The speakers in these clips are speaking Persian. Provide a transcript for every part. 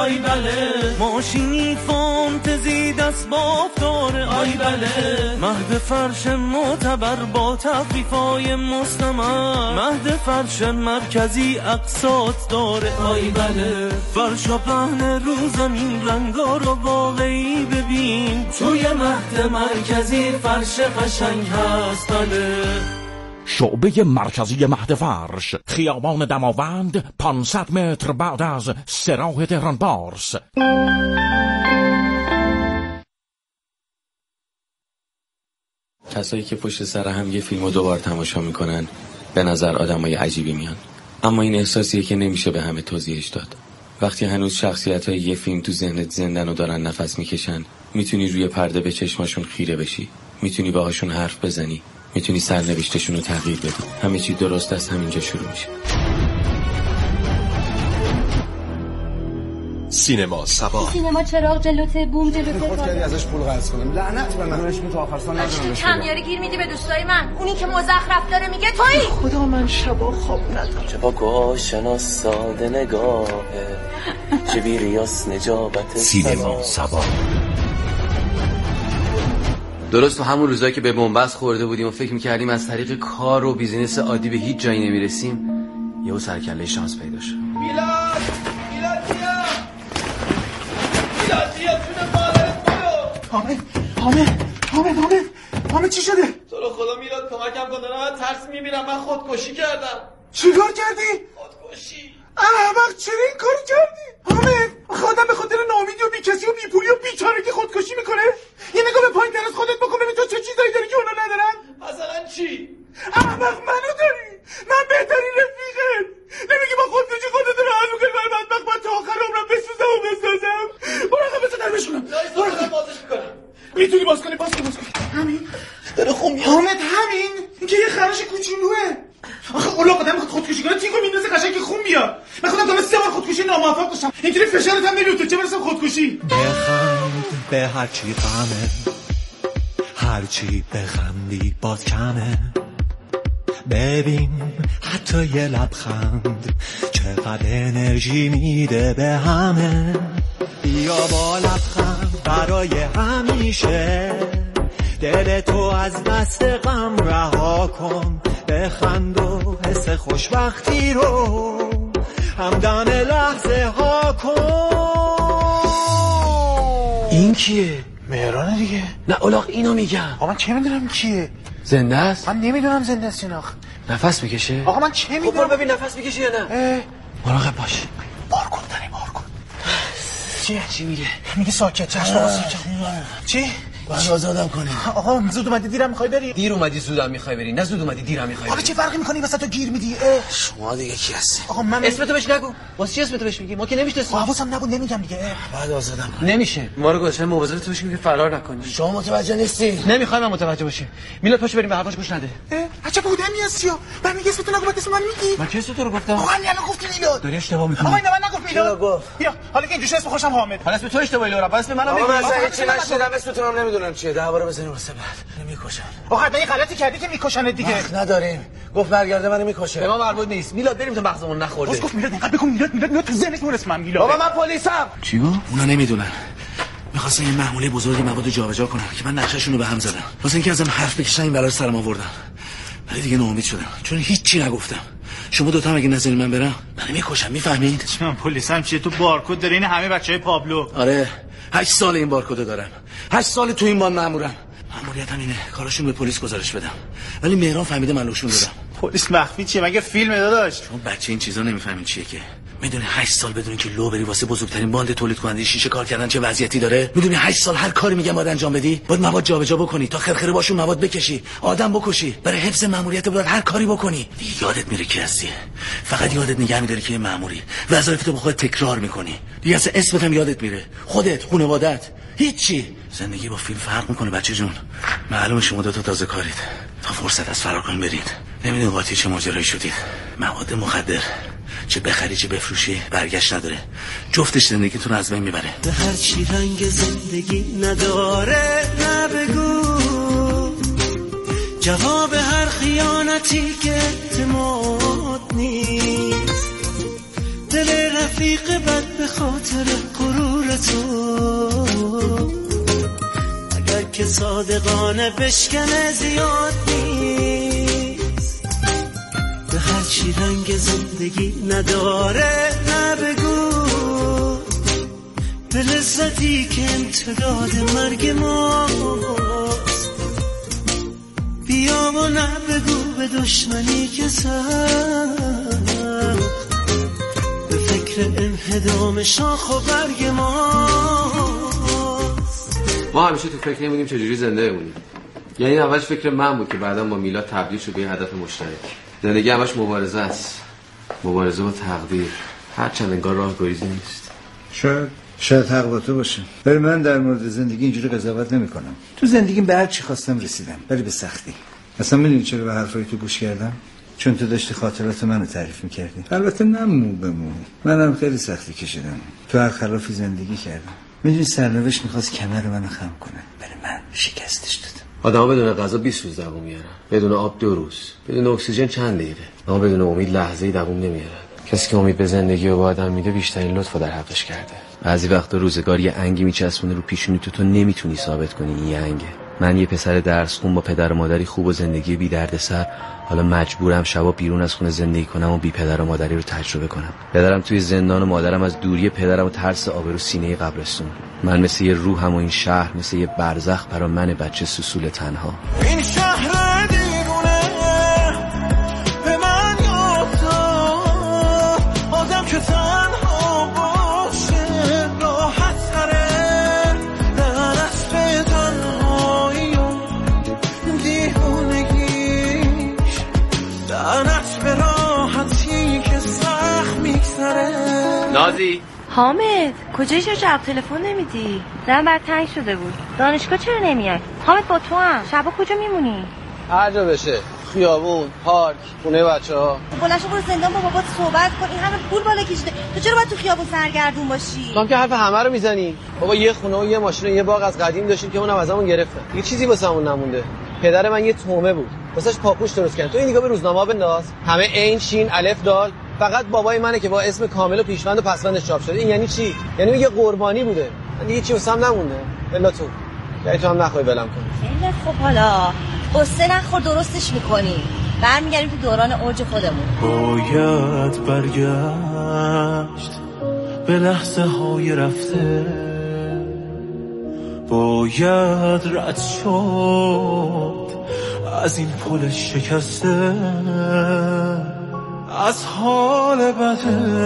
آی بله ماشینی فانتزی دست باف داره آی بله مهد فرش معتبر با تخفیفای مستمر مهد فرش مرکزی اقساط داره آی بله فرش و پهن رو زمین رنگا رو واقعی ببین توی مهد مرکزی فرش قشنگ هست بله شعبه مرکزی مهد فرش خیابان دماوند 500 متر بعد از سراح تهران پارس. کسایی که پشت سر هم یه فیلمو دوبار تماشا میکنن به نظر آدمای عجیبی میان، اما این احساسیه که نمیشه به همه توضیحش داد. وقتی هنوز شخصیت‌های یه فیلم تو ذهنت زندن و دارن نفس میکشن، میتونی روی پرده به چشماشون خیره بشی، میتونی باهاشون حرف بزنی، میتونی سرنوشتشون رو تغییر بدی. همه چی درست از همینجا شروع میشه. سینما سبا. سینما چراغ جلوته، بوم جلوته. خود کردی ازش پول قرض کنم. لعنت به من. روش تا آخر سال ندارم. کمیاری گیر میدی به دوستای من. اونی که مزخرف داره میگه تویی. خدا من شبا خواب ندارم. چه با گوشنا ساده نگاهه. چه بیریاس نجابت سینما سبا. درست تو همون روزایی که به بنبست خورده بودیم و فکر میکردیم از طریق کار و بیزینس عادی به هیچ جایی نمیرسیم، یهو سرکله شانس پیدا شد. میلاد بیا جون مادرت برو. حامد چی شده؟ تو رو خدا میلاد کمکم کن، دارم ترس میبینم. من خودکشی کردم. چیکار کردی؟ خودکشی. احمق چرا این کارو کردی؟ حامد خودم به خاطر ناامیدی و بیکسی و بیپولی و بیچارگی خودکشی میکنه؟ یه نگاه به پایین تر از خودت بکن ببین تو چه چیزایی داری که اونا ندارن. مثلا چی؟ احمق منو داری؟ من بهترین رفیقت. نمیگی با خودکشی خودت رو حل میکنی؟ من بدبخت من تا آخر عمرم بسوزم و بسازم. برو آقا بسه درمش کنم. برو بازش میکنم. میتونی باز کنی. همین داره خون میاد. حامد همین این که یه خرش کوچولوئه. آخه اولاق آدم میخواد خودکشی کنه تیکو میندازه قشنگ که خون بیاد. من خودم تا 3 بار خودکشی ناموفق داشتم. اینجوری فشارت هم نمیاد چه برسه خودکشی. بخند به هر چی غمه، هر چی بخندی باز کمه. ببین حتی یه لبخند چقدر انرژی میده به همه. بیا با لبخند برای همیشه، دل تو از دست غم رها کن. بخند و حس خوشبختی رو همدم لحظه ها کن. این کیه؟ مهرانه دیگه. نه اولاق اینو میگم. آقا من چه میدونم کیه؟ زنده است؟ من نمیدونم زنده است یا نه. نفس میکشه؟ آقا من چه میدونم؟ خب ببین نفس میکشه یا نه. مراقب باش. بار کن. چی میگه؟ میگه ساکت. چشم آقا ساکت. چی؟ باید آزادم کنی. آقا زود اومدی دیرم میخوای بری؟ دیر اومدی زودم میخوای بری، نه زود اومدی دیرم میخوای بری. آقا چه فرقی میکنی وسط تو گیر میدی؟ شما دیگه کی هستی؟ آقا من اسمتو بهش نگو. واسه چی اسمتو بهش میگی؟ ما که نمیشناسیم. حواسم نبود نمیگم دیگه. باید آزادم کنی. نمیشه. ما رو گذاشتن مواظبت باشیم که فرار نکنی. شما متوجه نیستی؟ نمیخوایم من متوجه باشی. میلاد پاشو بریم به حرفاش گوش نده. عجب بودمی هستی. من میگه اسمتو نگو بعد اسم من میگی. من چه اسمتو رو گفتم؟ آقا همین الان گفتی میلاد. داری اشتباه میکنی. آقا اینو من نگفت میلاد. گفت. بیا حالا که اینجوری اسم خوشم حامد. حالا اسم تو اشتباهی لورا. اسم منو میگی. من هیچ نشیدم اسمتون هم نمیدونم چیه. درباره بزنیم واسه بعد. نمیکشن. آقا حتما یه غلطی کردی که میکشن دیگه. وقت نداریم. گفت برگرده منو میکشه. به ما مربوط نیست. میلاد بریم تو مغزمون نخورده. باز گفت میلاد اینقدر بگو میلاد تو ذهنش میرسه من میلاد. بابا من پلیسم. چی گفت؟ اونا نمیدونن. می‌خواستن یه محموله بزرگی مواد جابجا کنن که من نقشه‌شون رو به هم زدم. واسه اینکه ازم حرف بکشن این بلا سرم آوردن. ولی دیگه ناامید شدم چون هیچی نگفتم. شما دوتا هم اگه نذارین من برم منو میکشن. میفهمید؟ من پلیسم چیه؟ تو بارکد داره این همه بچهای پابلو. آره 8 سال این بارکدو دارم. 8 سال تو این بان مامورم. ماموریتم اینه کاراشون به پلیس گزارش بدم. ولی مهران فهمیده من لوشون دادم. پلیس مخفی چیه؟ مگه فیلم داداش؟ شما بچه این چیزا نمیفهمین چیه که. میدونی 8 سال بدون که لو بری واسه بزرگترین باند تولید کننده شیشه کار کردن چه وضعیتی داره؟ میدونی 8 سال هر کاری میگم باید انجام بدی؟ باید مواد جابجا بکنی تا خرخره باشون مواد بکشی، آدم بکشی، برای حفظ ماموریت باید هر کاری بکنی. یادت میره کی هستی. فقط یادت نگه میداری که ماموری. وظایفتو با خودت تکرار میکنی. دیگه اصلا اسمت هم یادت میره. خودت، خانواده‌ات، هیچی. زندگی با فیلم فرق میکنه بچه جون. معلومه شما دو تا تازه کارید. تا فرصت از فرار کنید برید. نمیدونم قاطی چه ماجرایی شدید. مواد مخدر چه بخری چه بفروشی برگشت نداره. جفتش زندگیتون رو از بین میبره. به هر چی رنگ زندگی نداره نبگو، جواب هر خیانتی که اعتماد نیست. دل رفیق بد به خاطر صادقانه بشکنه زیاد نیست. به هرچی رنگ زندگی نداره نبگو، به لذتی که امتداد مرگ ماست. بیا و نبگو به دشمنی که سخت، به فکر انهدام شاخ و برگ ماست. ما همیشه تو فکر نمیدیم چجوری زنده بمونیم. یعنی اولش فکر من بود که بعدا با میلاد تبدیل شد به یه هدف مشترک. زندگی همش مبارزه است، مبارزه با تقدیر، هرچند انگار راه گریزی نیست. شاید حق با تو باشه، ولی من در مورد زندگی اینجوری قضاوت نمی کنم. تو زندگیم به هر چی خواستم رسیدم، ولی به سختی. اصلا میدونی چرا به حرفای تو گوش کردم؟ چون تو داشتی خاطرات منو تعریف میکردی. البته نه مو به مو، منم خیلی سختی کشیدم، تو هر خلافی زندگی کردم. میدونی سرنوشت میخواست کمر منو خم کنه، ولی من شکستش دادم. آدما بدون غذا 20 روز دوام میارن، بدون آب 2 روز، بدون اکسیژن چند دقیقه، اما بدون امید لحظه‌ای دوام نمیارن. کسی که امید به زندگی و به آدم میده بیشترین لطفو در حقش کرده. بعضی وقتا روزگار یه انگی میچسبونه رو پیشونی، تو نمیتونی ثابت کنی این یه انگه. من یه پسر درس خون با پدر و مادری خوب و زندگی بی دردسر، حالا مجبورم شبا بیرون از خونه زندگی کنم و بی پدر و مادری رو تجربه کنم. پدرم توی زندان و مادرم از دوری پدرم و ترس آبرو سینه قبرستون. من مثل یه روحم و این شهر مثل یه برزخ برا من بچه سوسول تنها. این شهر دیرونه به من یاد داد، آدم که تنها باشه راحت تره، لعنت به تنهایی و دیوونگیش، لعنت به راحتی که سخت میگذره. نازی حامد کجایی؟ چرا جواب تلفن نمیدی؟ دلم بر تنگ شده بود. دانشگاه چرا نمیای؟ حامد با تو هم شبا کجا میمونی؟ هر جا بشه، خیابون، پارک، خونه بچه‌ها. بلاشو برو زندان با بابات صحبت کن. این همه پول بالا کشیده، تو چرا باید تو خیابون سرگردون باشی؟ تو هم که حرف همه رو میزنی. بابا یه خونه و یه ماشین و یه باغ از قدیم داشتیم که اونم ازمون گرفتن. یه چیزی واسمون نمونده. پدر من یه تومه بود، واسش پاپوش درست کرد. تو این نگاه به روزنامه بنداز، همه عین شین الف دال، فقط بابای منه که با اسم کامل و پیشوند و پسوندش چاپ شده. این یعنی چی؟ یعنی میگه قربانی بوده. من دیگه چی واسم نمونده الا تو. یعنی تو هم نخوای ولم کنی. خیلی خب، حالا قصه نخور، درستش میکنی. برمیگردیم تو دوران اوج خودمون. باید برگشت به لحظه های رفته، باید رد شد از این پل شکسته، از حال بده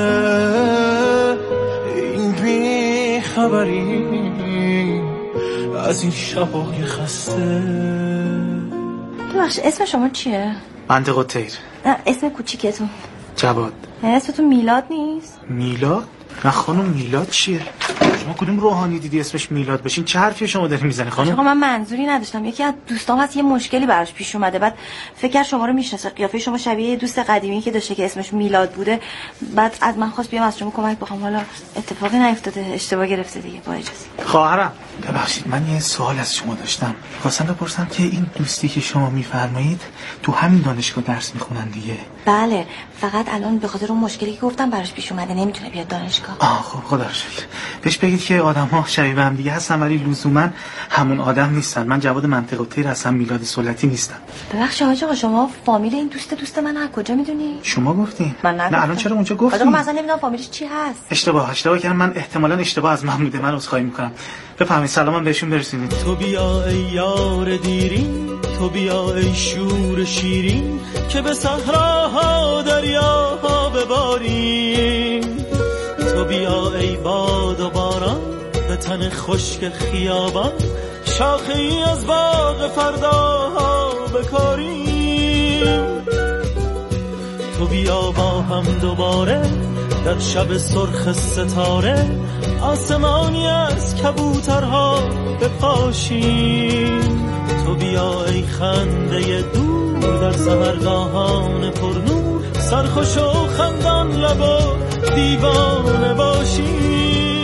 این بی خبری، از این شبای خسته. ببخشید اسم شما چیه؟ منطقه تیر. نه اسم کوچیکتون. جواد. اسمتون میلاد نیست؟ میلاد؟ نه خانم، میلاد چیه؟ شما کدوم روحانی دیدی اسمش میلاد بشین؟ چه حرفی شما داری میزنی خانم؟ آقا من منظوری نداشتم. یکی از دوستام هست یه مشکلی براش پیش اومده، بعد فکر کرد شما رو میشناسه، قیافه شما شبیه دوست قدیمی که داشته که اسمش میلاد بوده، بعد از من خواست بیام از شما کمک بخوام. حالا اتفاقی نیفتاده، اشتباه گرفته دیگه. با اجازه. خواهرم ببخشید، من یه سوال از شما داشتم. خواستم بپرسم که این دوستی که شما میفرمایید تو همین دانشگاه درس میخونن دیگه؟ بله، فقط الان به خاطر اون مشکلی که گفتم براش پیش اومده نمیتونه بیاد دانشگاه. خب خدا رو شکر. بهش بگید که آدم‌ها شبیه به هم دیگه هستن ولی لزوما همون آدم نیستن. من جواد منطقه تیر هستم، میلاد سلطی نیستم. ببخشید آقا، شما فامیل این دوست من از کجا میدونی؟ شما گفتین. من نه الان چرا اونجا گفتین؟ آقا من اصلا نمیدونم فامیلش چی هست. اشتباه کردم من، احتمالاً اشتباه از من بوده. من عذرخواهی میکنم. بفهمید سلامم بهشون برسونید. تو بیا ای یار دیرین، تو بیا ای شور شیرین، که به صحراها دریاها بباریم. تو بیا ای باد و باران، به تن خشک خیابان، شاخه ای از باغ فرداها بکاریم. تو بیا با هم دوباره در شب سرخ ستاره، آسمانی از کبوترها بپاشیم. تو بیا ای خنده دور در سحرگاهان پرنور، سرخوش و خندان لب و دیوانه باشیم.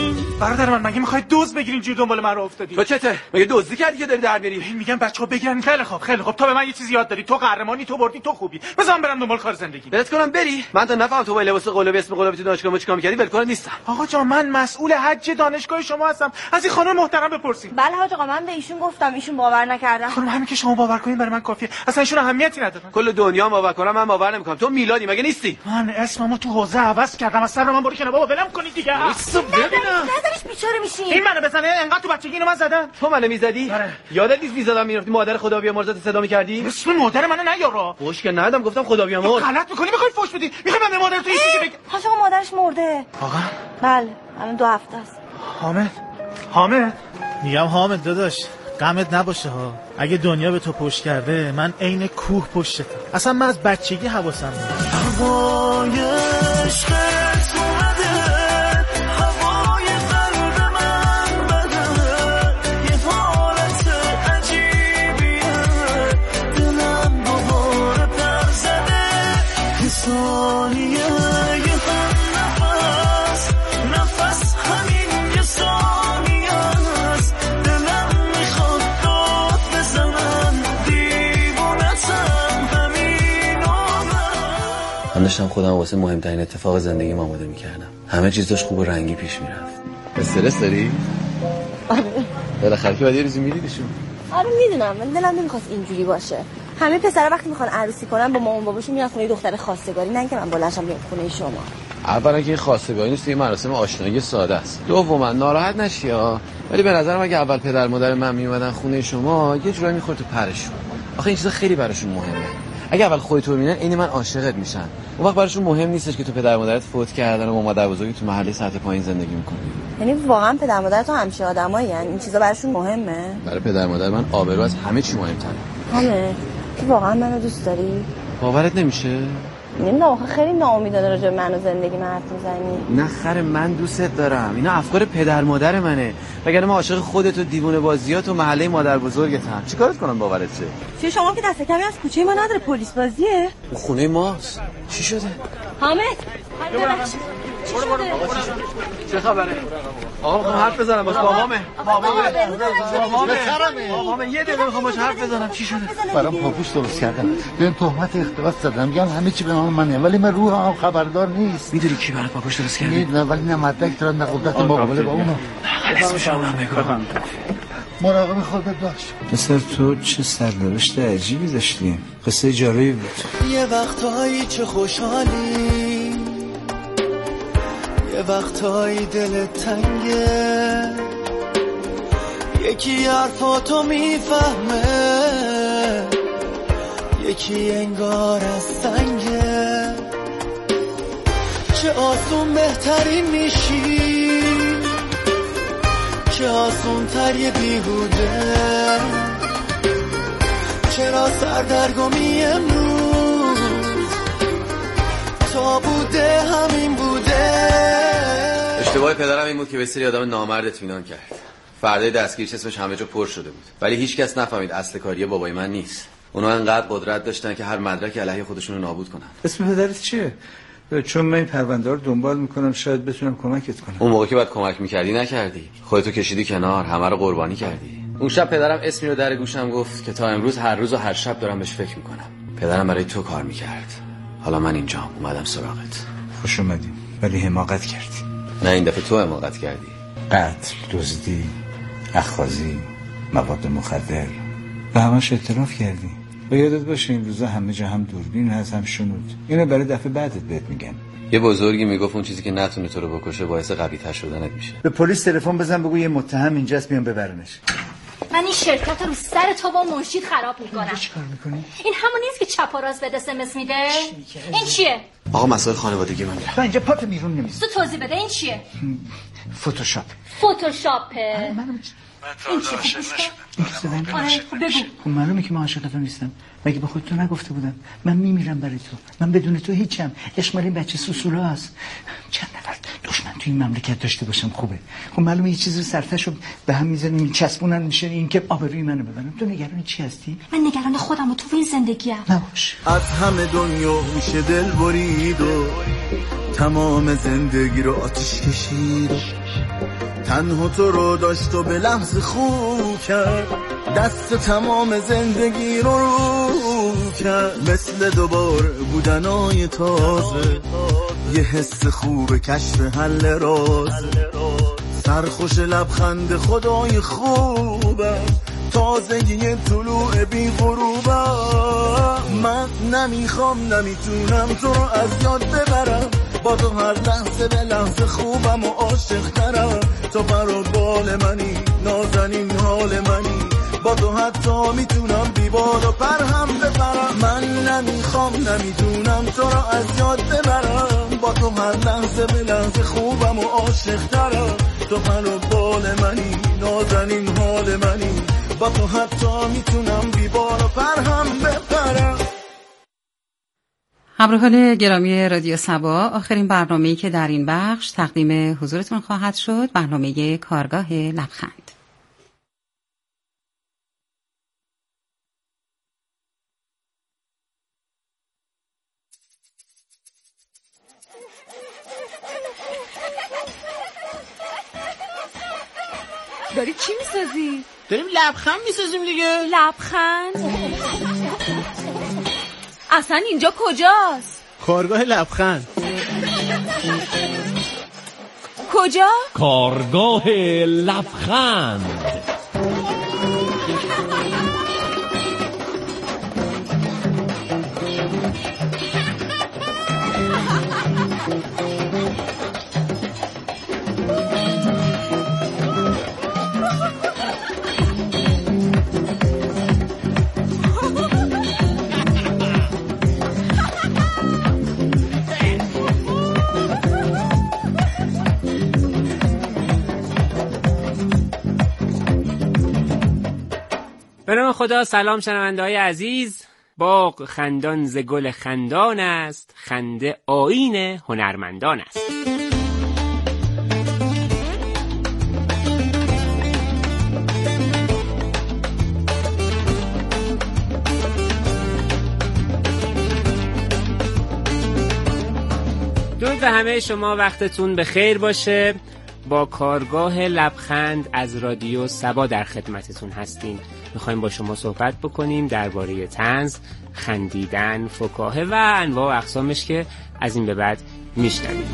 برادر من مگه میخوای دزد بگیرین جور دنبال من رو افتادی؟ تو چته؟ مگه دزدی کردی که داری در میری؟ میگم بچه‌ها بگیرن. خیلی خوب تو به من یه چیزی یاد دادی. تو قهرمانی، تو بردی، تو خوبی. بزن برم دنبال کار زندگی. ولت کنم بری؟ من تا نفهم تو با لباس قلابی اسم قلابی تو دانشگاه ما چیکار می‌کردی؟ ولکن نیستم. آقا جان من مسئول حج دانشگاه شما هستم. از این خانم محترم بپرسین. بله حاج آقا من به ایشون گفتم، ایشون باور نکردن. خانم همین که شما باور کنین برای من کافیه. اصلا ایشون اهمیتی ندارن. کل دنیا باور کنم من باور نمی‌کنم. تو میلادی مگه نیستی؟ من اسممو تو حوزه عوض کردم. از سر من برو کنار بابا ولم کنید دیگه. نذارش بیچاره میشین. این منو بزنه انقدر تو بچگی اینو من زدن. تو منو میزدی؟ یادت نیست میزدم میرفتی مادر خدا بیامرزت صدا می‌کردی؟ اسم مادر منو نیارا. فوش که ندادم گفتم خدا بیامرز. غلط می‌کنی می‌خوای فوش بدی. می‌خوای من به مادر تو این چیزی بگم. حاج آقا مادرش مرده. آقا؟ بله الان 2 هفته است. حامد میگم حامد داداش غمت نباشه ها. اگه دنیا به تو پشت کرده من عین کوه پشتم. اصلا من از بچگی حواسم بود. هوای عشقت اومده، هوای قلب من بده، یه حالت عجیبیه، دلم دوباره پر زده، یه ثانیه یه نفس همین یه ثانیه است، دلم میخواد داد بزنم، دیوونتم همین من داشتم خودم واسه مهمترین اتفاق زندگیم آماده میکردم. همه چیز داشت خوب و رنگی پیش میرفت. استرس داری؟ آره. بالاخره که بعد یه روزی میدیدشون. آره میدونم من دلم نمیخواست اینجوری باشه. همه پسرا وقتی میخوان عروسی کنن با مامان باباشون میرن خونه دختر خواستگاری، نه اینکه من بلنشم بیام خونه شما. اولا که این خواستگاری نیست، یه مراسم آشنایی ساده است. دوما ناراحت نشی ها، ولی به نظرم اگه اول پدر مادر من میومدن خونه شما یه جورایی میخورد تو پرشون. آخه این چیزا خیلی براشون مهمه. اگه اول خودت رو ببینن عین من عاشقت میشن. اون وقت براشون مهم نیستش که تو پدر مادرت فوت کردن و با مادر بزرگی تو محله سطح پایین زندگی میکنی. یعنی واقعا پدر مادر تو همشه آدمایی ان این چیزا براشون مهمه؟ برای پدر مادر من آبرو از همه چی مهمتره. همه تو واقعا منو دوست داری؟ باورت نمیشه؟ نمیدونم آخه خیلی ناامیدانه راجع به من و زندگی من حرف میزنی. نه خره من دوستت دارم. اینا افکار پدر مادر منه. وگرنه من عاشق خودت و دیوونه بازیات و محله مادر بزرگتم. چیکارت کنم باورت شه؟ چه شما که دست کمی از کوچه ما نداره پلیس بازیه؟ خونه ماست. چی شده؟ حامد چه خبره؟ آقا میخوام حرف بزنم باش بابامه یه دقیقه میخوام باش حرف بزنم. چی شده؟ برام پاپوش درست کردم. ببین تهمت اختلاس زدم. میگم همه چی به نام منه ولی من روحم خبردار نیست. میدونی کی برات پاپوش درست کرده؟ میدونم ولی نه مدرک دارن نه قدرت مقابله با اونو. اسمش رو بگو. مراقب خودت باش. مثل تو چه سرنوشت عجیبی داشتی. قصه جالبی بود. یه وقتایی چه خوشحالی، یه وقتایی دلت تنگه، یکی حرفاتو میفهمه، یکی انگار از سنگه. چه آسون بهترین میشی، چه آسون تر یه بیهوده، چرا سردرگمی امروز تا بوده همین بوده. اشتباه پدرم این بود که به سری آدم نامرد اطمینان کرد. فردای دستگیرش اسمش همه جا پر شده بود ولی هیچ کس نفهمید اصل کاری بابای من نیست. اونا انقدر قدرت داشتن که هر مدرک علیه خودشون رو نابود کنن. اسم پدرت چیه؟ چون من این پرونده رو دنبال میکنم شاید بتونم کمکت کنم. اون موقع که باید کنار میکردی نکردی. خودتو کشیدی کنار، همه رو قربانی کردی. اون شب پدرم اسمی رو در گوشم گفت که تا امروز هر روز و هر شب دارم بهش فکر میکنم. پدرم برای تو کار میکرد. حالا من اینجام اومدم سراغت. خوش اومدی ولی حماقت کردی. نه این دفعه تو حماقت کردی. قتل، دزدی، اخاذی، مواد مخدر به همش اعتراف کردی. و یادت باشه این روزا همه جا هم دوربین هست هم شنود. اینو برای دفعه بعدت بهت میگن. یه بزرگی میگفت اون چیزی که نتونه تو رو بکشه باعث قوی‌تر شدنت میشه. به پلیس تلفن بزن بگو یه متهم اینجاست بیان ببرنش. من این شرکت رو سر تو با منشید خراب میکنم. چیکار میکنی؟ این همون نیست که چپ و راست بده SMS میده؟ این چیه؟ آقا مسائل خانوادگی من میرم. من اینجا پات بیرون نمیذارم. تو توضیح بده این چیه؟ فتوشاپ. فتوشاپه. این چیه؟ بگو. خب معلومه که من عاشق تو نیستم. مگه به خودت نگفته بودم من میمیرم برای تو. من بدون تو هیچم. عشق مال این بچه سوسولاست. چند نفر دشمن تو این مملکت داشته باشم خوبه. خب معلومه یه چیزی رو سرتاشو به هم میزنن میچسبونن میشه این که آبروی منو ببرن. تو نگران چی هستی؟ من نگران خودم و تو این زندگیام. نباش. از همه دنیا میشه دل برید و تمام زندگی رو آتیش کشید. تنها تو رو داشت و به لحظه خوب کرد، دست تمام زندگی رو کرد. مثل دوباره بودنای تازه، یه حس خوب کشف حل راز، سرخوش لبخند خدای خوبم، تازگی طلوع بی غروبم. من نمیخوام نمیتونم تو رو از یاد ببرم، با تو هر لحظه به لحظه خوبم و عاشق ترم. تو پر و بال منی، نازنین حال منی، با تو حتی میتونم بی بال و پر هم بپرم. من نمیخوام نمیتونم تو رو از یاد ببرم، با تو هر لحظه به لحظه خوبم و عاشق ترم. تو پر و بال منی، نازنین حال منی، با تو حتی میتونم بی بال و پر هم بپرم. همراهان گرامی رادیو صبا، آخرین برنامه‌ای که در این بخش تقدیم حضورتون خواهد شد برنامه کارگاه لبخند. داری چی میسازی؟ داریم لبخند میسازیم دیگه. لبخند؟ اصلا اینجا کجاست؟ کارگاه لبخند. کجا؟ کارگاه لبخند. به نام خدا. سلام شنونده‌های عزیز. باغ خندان ز گل خندان است، خنده آیین هنرمندان است. درود به همه شما، وقتتون بخیر باشه. با کارگاه لبخند از رادیو صبا در خدمتتون هستیم. میخوایم با شما صحبت بکنیم درباره طنز، خندیدن، فکاهه و انواع و اقسامش که از این به بعد میشنویم.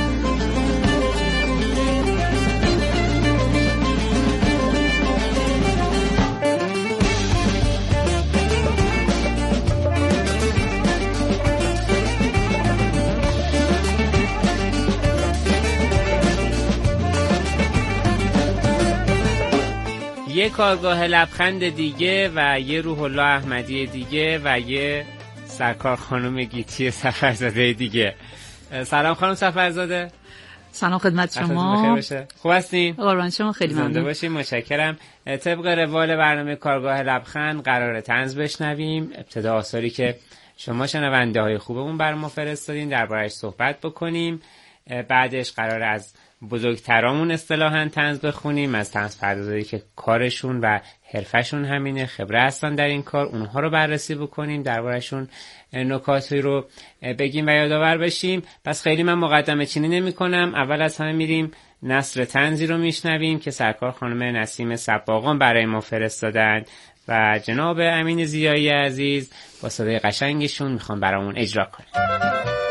یه کارگاه لبخند دیگه و یه روح الله احمدی دیگه و یه سرکار خانم گیتی سفرزاده دیگه. سلام خانم سفرزاده. سلام خدمت شما. خوب هستین؟ قربان شما، خیلی ممنون. زنده باشین، متشکرم. طبق روال برنامه کارگاه لبخند قراره طنز بشنویم. ابتدا آثاری که شما شنونده های خوبمون بر ما فرستادین درباره‌اش صحبت بکنیم. بعدش قراره از بزرگترامون اصطلاحاً طنز بخونیم، از طنز پردازایی که کارشون و حرفشون همینه، خبره هستن در این کار، اونها رو بررسی بکنیم، دربارهشون نکاتی رو بگیم و یادآور بشیم. پس خیلی من مقدمه چینی نمی کنم. اول از همه میریم نثر طنزی رو میشنویم که سرکار خانم نسیم صباغان برای ما فرستادن و جناب امین ضیایی عزیز با صدای قشنگشون میخوان برامون اجرا کنن.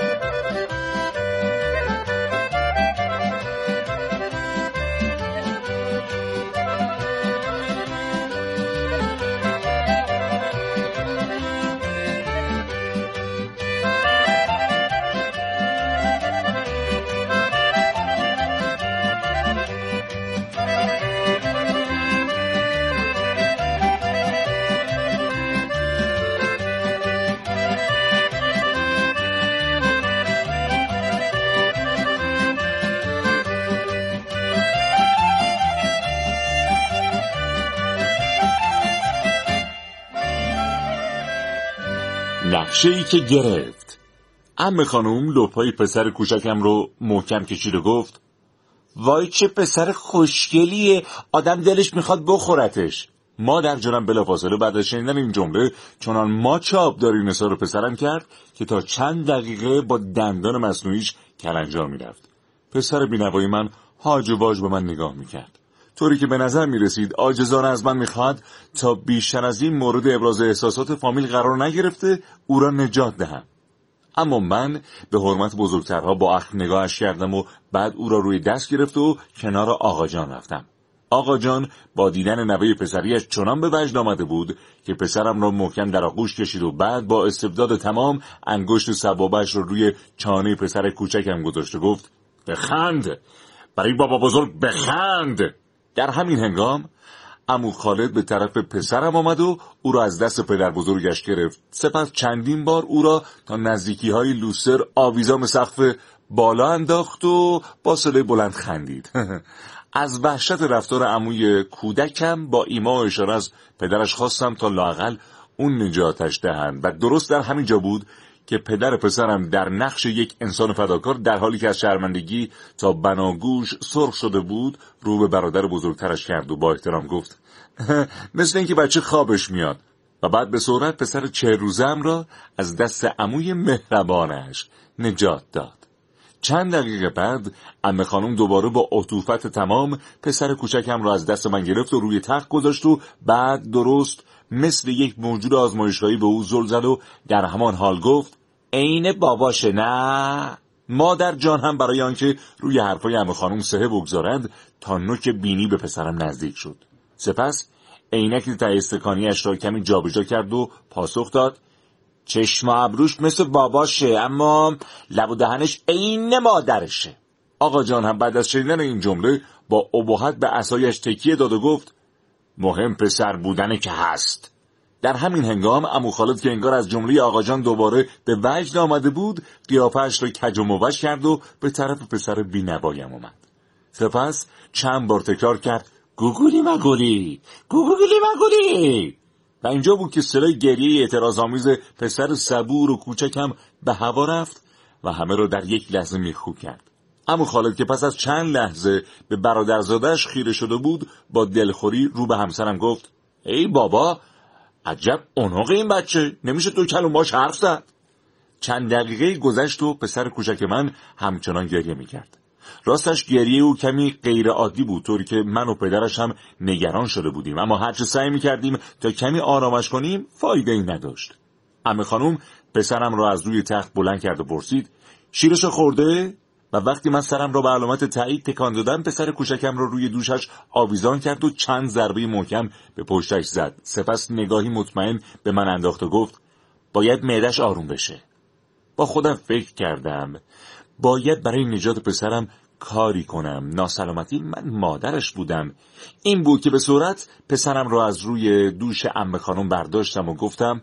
نقشه‌ای که گرفت. عمه خانوم لپای پسر کوچکم رو محکم کشید و گفت وای چه پسر خوشگلیه، آدم دلش میخواد بخورتش. مادر جانم بلافاصله بعد از شنیدن این جمله چنان ماچ آبداری نثار پسرم کرد که تا چند دقیقه با دندان مصنوعیش کلنجار میرفت. پسر بینوای من هاج و واج به من نگاه میکرد، طوری که به نظر میرسید عاجزانه از من میخواد تا بیشتر از این مورد ابراز احساسات فامیل قرار نگرفته او را نجات دهم. اما من به حرمت بزرگترها با اخم نگاهش کردم و بعد او را روی دست گرفت و کنار آقا جان رفتم. آقا جان با دیدن نوه پسریش چنان به وجد آمده بود که پسرم را محکم در آغوش کشید و بعد با استبداد تمام انگشت سبابش را روی چانه پسر کوچکم گذاشت و گفت بخند، برای بابا بزرگ بخند. در همین هنگام عمو خالد به طرف پسرم آمد و او را از دست پدر بزرگش گرفت. سپس چندین بار او را تا نزدیکی های لوستر آویزان سقف بالا انداخت و با صدای بلند خندید. از وحشت رفتار عموی کودکم با ایما و اشاره از پدرش خواستم تا لااقل اون نجاتش دهند و درست در همین جا بود که پدر پسرم در نقش یک انسان فداکار در حالی که از شرمندگی تا بناگوش سرخ شده بود رو به برادر بزرگترش کرد و با احترام گفت مثل اینکه بچه خوابش میاد و بعد به سرعت پسر 40 روزه‌ام را از دست عموی مهربانش نجات داد. چند دقیقه بعد عمه خانم دوباره با عطوفت تمام پسر کوچکم را از دست من گرفت و روی تخت گذاشت و بعد درست مثل یک موجود آزمایشگاهی به او زل زد و در همان حال گفت عین باباشه نه؟ مادر جان هم برای آنکه روی حرفای عمه خانم صحه بگذارند تا نوک بینی به پسرم نزدیک شد. سپس عینک ته استکانی‌اش را کمی جابجا کرد و پاسخ داد چشم و ابروش مثل باباشه اما لب و دهنش عین مادرشه. آقا جان هم بعد از شنیدن این جمله با ابهت به عصایش تکیه داد و گفت مهم پسر بودنه که هست. در همین هنگام عمو خالد که انگار از جمله آقا جان دوباره به وجد آمده بود قیافه‌اش را کج و موج کرد و به طرف پسر بی‌نوایم اومد. سپس چند بار تکرار کرد گوگولی مگولی گوگولی مگولی و اینجا بود که صدای گریه اعتراض‌آمیز پسر صبور و کوچکم به هوا رفت و همه را در یک لحظه میخو کرد. عمو خالد که پس از چند لحظه به برادرزاده‌اش خیره شده بود با دلخوری رو به همسرم گفت ای بابا عجب اوناق این بچه، نمیشه تو کلم باش حرف زد. چند دقیقه گذشت و پسر کوچک من همچنان گریه میکرد. راستش گریه او کمی غیر عادی بود طوری که من و پدرش هم نگران شده بودیم، اما هرچه سعی میکردیم تا کمی آرامش کنیم فایده ای نداشت. عمه خانم پسرم را از روی تخت بلند کرد و پرسید شیرشو خورده؟ و وقتی من سرم را به علامت تایید تکان دادم پسر کوچکم را روی دوشش آویزان کرد و چند ضربه محکم به پشتش زد. سپس نگاهی مطمئن به من انداخت و گفت باید معده‌اش آروم بشه. با خودم فکر کردم باید برای نجات پسرم کاری کنم. ناسلامتی من مادرش بودم. این بود که به سرعت پسرم را از روی دوش عمه خانم برداشتم و گفتم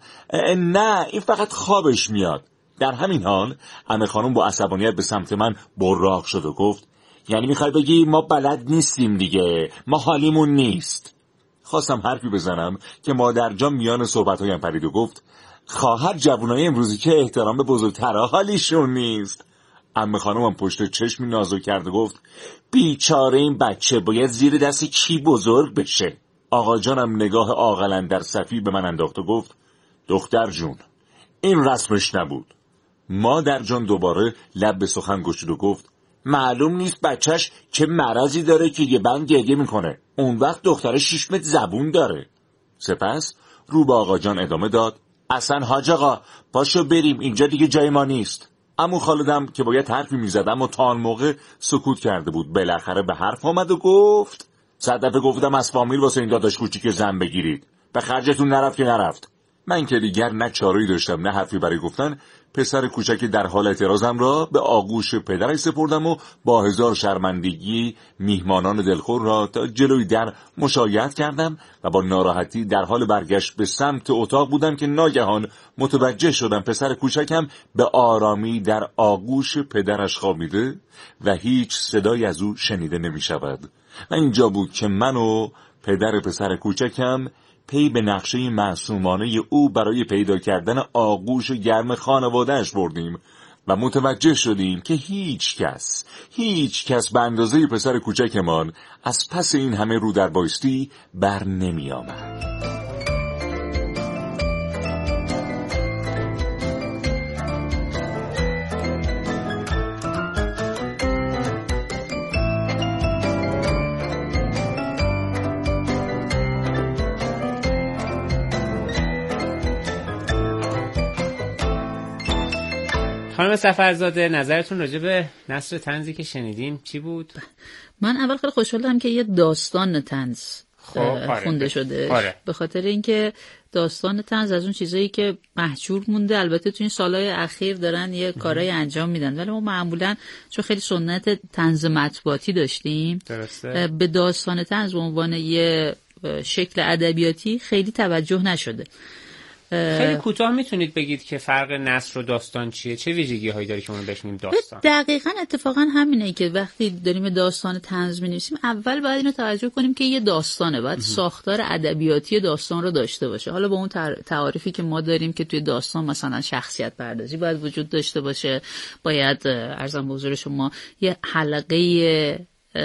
نه این فقط خوابش میاد. در همین حال عمه خانم با عصبانیت به سمت من براق شد و گفت یعنی میخوای بگی ما بلد نیستیم دیگه، ما حالیمون نیست. خواستم حرفی بزنم که مادر جان میان صحبت‌هایم پرید و گفت خواهر جوانای امروزی که احترام به بزرگترها حالیشون نیست. عمه خانمم پشت چشمی نازو کرد و گفت بیچاره این بچه باید زیر دست کی بزرگ بشه. آقا جانم نگاه عاقلانه در صفی به من انداخت و گفت دختر جون این رسمش نبود. مادر جان دوباره لب به سخن گشود و گفت معلوم نیست بچهش چه مرضی داره که یه بند گریه میکنه، اون وقت دختره 6 متر زبون داره. سپس رو به آقا جان ادامه داد اصلا حاج آقا پاشو بریم اینجا دیگه جای ما نیست. عمو خالدم که باید حرفی میزدم و تا آن موقع سکوت کرده بود بالاخره به حرف آمد و گفت 100 دفعه گفتم از فامیل واسه این داداش کوچیک زن بگیرید، به خرجتون نرفت که نرفت. من که دیگر نه چاره‌ای داشتم نه حرفی برای گفتن. پسر کوچک در حال اعتراضم را به آغوش پدرش سپردم و با هزار شرمندگی میهمانان دلخور را تا جلوی در مشایعت کردم و با ناراحتی در حال برگشت به سمت اتاق بودم که ناگهان متوجه شدم پسر کوچکم به آرامی در آغوش پدرش خوابیده و هیچ صدایی از او شنیده نمی شود. و اینجا بود که من و پدر پسر کوچکم پی به نقشه معصومانه او برای پیدا کردن آغوش گرم خانواده‌اش بردیم و متوجه شدیم که هیچ کس به اندازه پسر کوچکمان از پس این همه رو در بایستی بر نمی آمد. خانم سفرزاده نظرتون راجع به نثر طنزی که شنیدیم چی بود؟ من اول خیلی خوشحالم که یه داستان طنز خونده شده. به خاطر اینکه داستان طنز از اون چیزایی که محجور مونده، البته تو این سالهای اخیر دارن یه کارهای انجام میدن، ولی ما معمولا چون خیلی سنت طنز مطبوعاتی داشتیم درسته. به داستان طنز به عنوان یه شکل ادبیاتی خیلی توجه نشده. خیلی کوتاه میتونید بگید که فرق نثر و داستان چیه؟ چه ویژگی هایی داره که ما بهش میگیم داستان؟ دقیقاً اتفاقاً همینه که وقتی داریم داستان طنز می‌نویسیم اول باید اینو توجه کنیم که یه داستانه، باید ساختار ادبیاتی داستان رو داشته باشه. حالا با اون تعاریفی که ما داریم که توی داستان مثلا شخصیت پردازی باید وجود داشته باشه، باید عرضم به حضور شما یه حلقه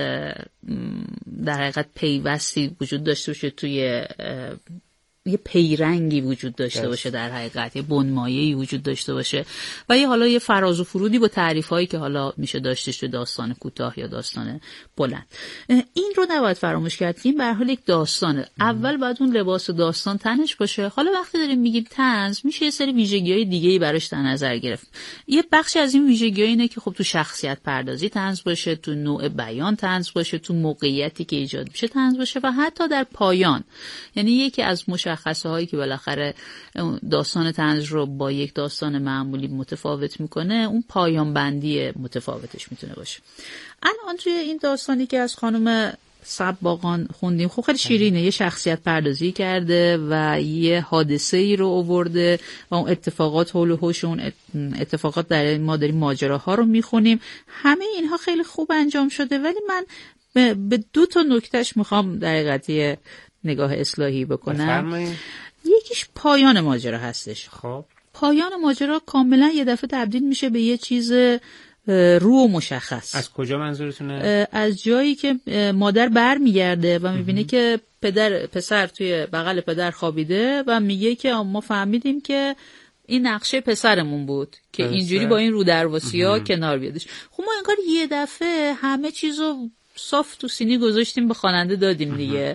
در حقیقت پیوستی وجود داشته باشه، توی یه پیرنگی وجود داشته باشه، در حقیقت یه بنمایه‌ای وجود داشته باشه و یه حالا یه فراز و فرودی با تعریف‌هایی که حالا میشه داشتش تو داستان کوتاه یا داستان بلند. این رو نباید فراموش کرد که این به هر حال یک داستانه. اول باید اون لباس داستان تنش باشه. حالا وقتی داریم میگیم طنز، میشه یه سری ویژگی‌های دیگه‌ای براش در نظر گرفت. یه بخشی از این ویژگی‌ها اینه که خب تو شخصیت پردازی طنز باشه، تو نوع بیان طنز باشه، تو موقعیتی که ایجاد میشه طنز باشه و حتی در پایان. یعنی یکی از مشخصه هایی که بالاخره داستان طنز رو با یک داستان معمولی متفاوت میکنه، اون پایان بندی متفاوتش میتونه باشه. الان توی این داستانی که از خانم صباغان خوندیم، خب خیلی شیرینه، یه شخصیت پردازی کرده و یه حادثه ای رو آورده و اون اتفاقات حول و حوش اون اتفاقات در ما داریم ماجراها رو میخونیم. همه اینها خیلی خوب انجام شده، ولی من به دو تا نکتهش میخوام در حقیقت نگاه اصلاحی بکنم. یکیش پایان ماجرا هستش. خب پایان ماجرا کاملا یه دفعه تبدیل میشه به یه چیز رو و مشخص. از کجا منظورتونه؟ از جایی که مادر بر میگرده و میبینه که پسر توی بغل پدر خوابیده و میگه که ما فهمیدیم که این نقشه پسرمون بود که اینجوری با این رو درواسی ها کنار بیادش. خب ما انگار یه دفعه همه چیزو صاف تو سینی گذاشتیم به خواننده دادیم دیگه.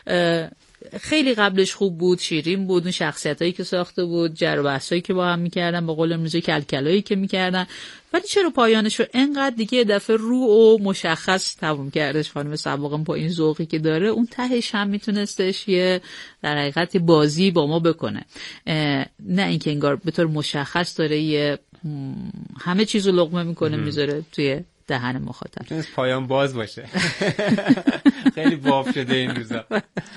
خیلی قبلش خوب بود، شیرین بود، اون شخصیتایی که ساخته بود، جر و بحثایی که با هم میکردن، با قول امروزی کلکلایی که میکردن، ولی چرا پایانش رو انقدر دیگه دفعه رو و مشخص تموم کردش خانم صباغان با این ذوقی که داره؟ اون تهش هم میتونستش یه در حقیقت بازی با ما بکنه، نه اینکه انگار به طور مشخص داره یه همه چیزو لقمه میکنه میذاره توی دهن مخاطب. میتونست پایان باز باشه. خیلی باب شده این روزا.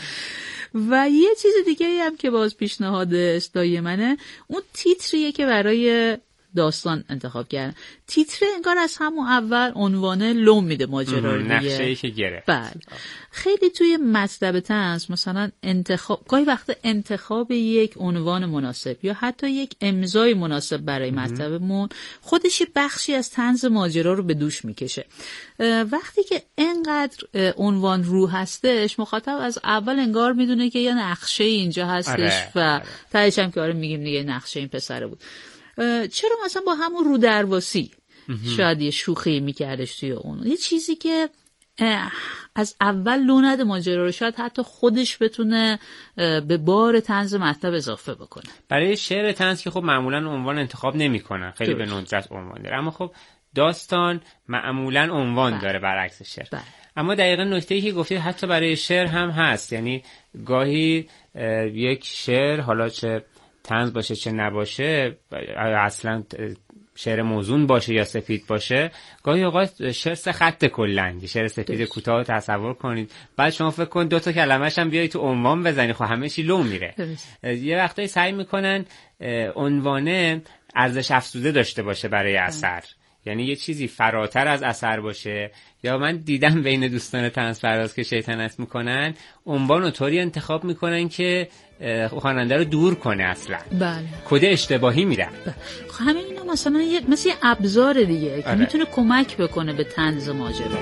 و یه چیز دیگه هم که باز پیشنهاد اصلاحی منه، اون تیتریه که برای داستان انتخاب کردن. تیتر انگار از همون اول عنوانه لوم میده ماجرا رو، نقشه‌ای که گرفت. بله. خیلی توی مطلب طنز مثلا گاهی وقت انتخاب یک عنوان مناسب یا حتی یک امضای مناسب برای مطلبمون خودش بخشی از طنز ماجرا رو به دوش میکشه. وقتی که اینقدر عنوان رو هستش، مخاطب از اول انگار میدونه که یه نقشه اینجا هستش و تهش هم که آره میگیم دیگه نقشه این پسره بود. چرا مثلا با همون رو درواسی شاید یه شوخی میکردش توی اون، یه چیزی که از اول لو نده ماجرا رو، شاید حتی خودش بتونه به بار طنز مطلب اضافه بکنه. برای شعر طنز که خب معمولا عنوان انتخاب نمیکنن، خیلی به ندرت عنوان داره، اما خب داستان معمولا عنوان داره برعکس شعر. اما دقیقاً نکته‌ای که گفتید حتی برای شعر هم هست، یعنی گاهی یک شعر حالا چه طنز باشه چه نباشه، اصلا شعر موزون باشه یا سفید باشه، گاهی اوقات شعر سه خط کلن، شعر سفید کوتاه تصور کنید، بعد شما فکر کن دو تا کلمه‌ش هم بیای تو عنوان بزنی، خب همه چی لو میره. یه وقتایی سعی میکنن عنوانه ارزش افزوده داشته باشه برای اثر، یعنی یه چیزی فراتر از اثر باشه. یا من دیدم بین دوستان طنز پرداز که شیطنت میکنن، عنوان رو طوری انتخاب میکنن که خواننده رو دور کنه، اصلا بله کد اشتباهی میدن. همین اینا مثلا مثل یه ابزار دیگه که میتونه کمک بکنه به طنز ماجرا.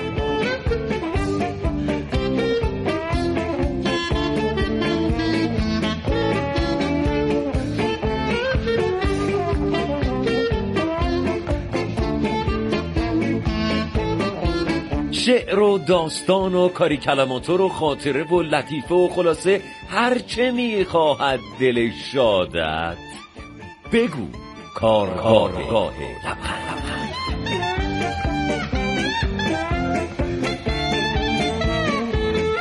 شعر و داستان و کاری کلمات و خاطره و لطیفه و خلاصه هر چه میخواهد دل شادت بگو، کارگاه لبخند.